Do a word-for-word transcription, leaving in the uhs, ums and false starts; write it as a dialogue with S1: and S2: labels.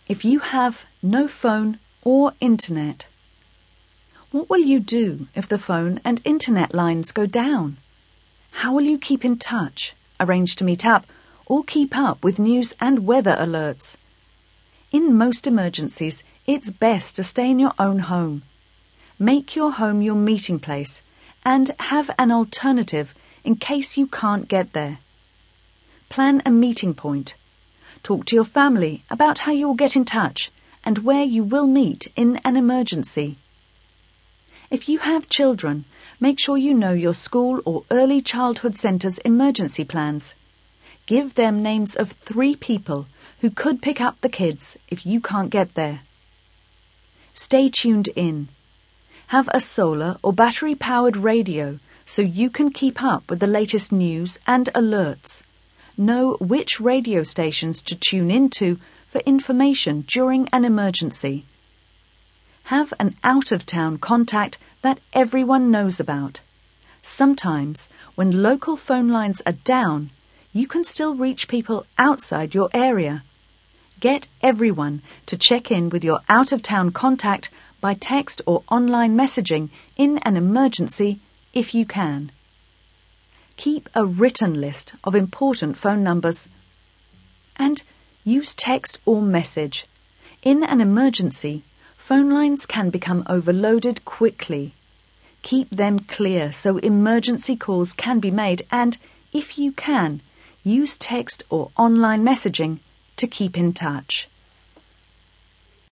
S1: If you have no phone or internet, what will you do if the phone and internet lines go down? How will you keep in touch, arrange to meet up, or keep up with news and weather alerts? In most emergencies, it's best to stay in your own home. Make your home your meeting place and have an alternative in case you can't get there. Plan a meeting point. Talk to your family about how you will get in touch and where you will meet in an emergency. If you have children, make sure you know your school or early childhood centre's emergency plans. Give them names of three people who could pick up the kids if you can't get there. Stay tuned in. Have a solar or battery-powered radio so you can keep up with the latest news and alerts. Know which radio stations to tune into for information during an emergency. Have an out-of-town contact that everyone knows about. Sometimes, when local phone lines are down, you can still reach people outside your area. Get everyone to check in with your out-of-town contact by text or online messaging in an emergency if you can. Keep a written list of important phone numbers and use text or message. In an emergency, phone lines can become overloaded quickly. Keep them clear so emergency calls can be made and, if you can, use text or online messaging to keep in touch.